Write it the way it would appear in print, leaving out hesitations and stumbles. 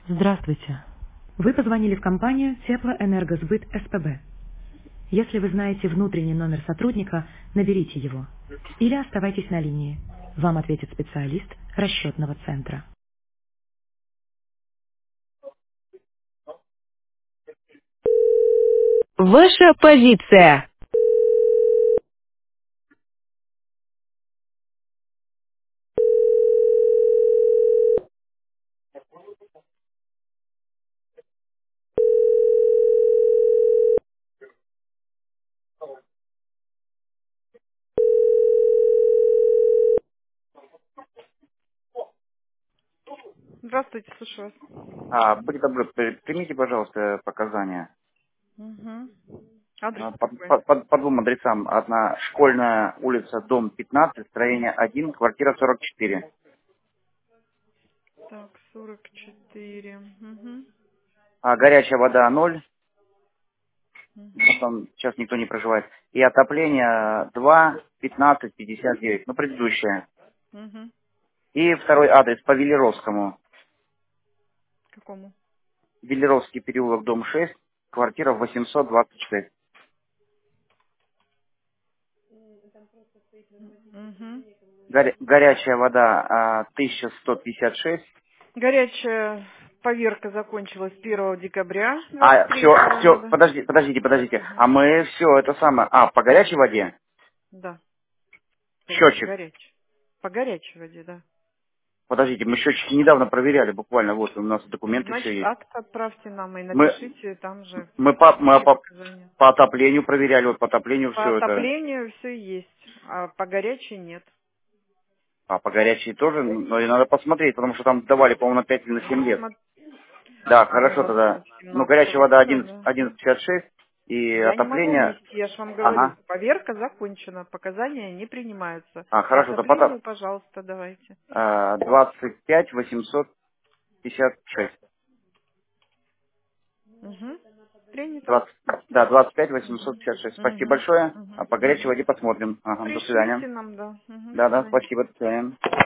Здравствуйте. Вы позвонили в компанию Теплоэнергосбыт СПБ. Если вы знаете внутренний номер сотрудника, наберите его. Или оставайтесь на линии. Вам ответит специалист расчетного центра. Ваша позиция. Здравствуйте, слушаю вас. Будьте добры, примите, пожалуйста, показания. Угу. Адрес По, какой? по двум адресам. Одна школьная улица, дом 15, строение 1, квартира 44. Так, 44. Угу. Горячая вода 0, Угу. там сейчас никто не проживает. И отопление 2, 15, 59, ну предыдущее. Угу. И второй адрес по Велеровскому. Какому? Велеровский переулок, дом 6, квартира 826. Угу. Горячая вода 1156. Горячая поверка закончилась 1 декабря Все, 23 года. подождите. Угу. А мы все это самое. По горячей воде? Да, по Счетчик. горячей. По горячей воде, да. Подождите, мы счетчики недавно проверяли, буквально, вот у нас документы все Значит, есть. акт отправьте нам и Мы, напишите там же мы все показания. по отоплению проверяли, вот по отоплению По все это. отоплению все есть, а по горячей нет. По горячей тоже, но и надо посмотреть, потому что там давали, по-моему, на 5 или на 7 лет. Смо- Да, У хорошо вас тогда. с Ну, горячая 17 вода года, 11, да? 11,56 и Я не могу отопление, внести, я же вам говорю, ага. поверка закончена, показания не принимаются. По Хорошо, то отоплению, пожалуйста, давайте. 25 856. Угу. Принято. 20, да, 25 Угу. 856. Спасибо Угу. большое. Угу. По горячей Угу. воде посмотрим. Ага, до свидания. Пришлите нам, да. Угу. До Да, свидания. спасибо, до свидания.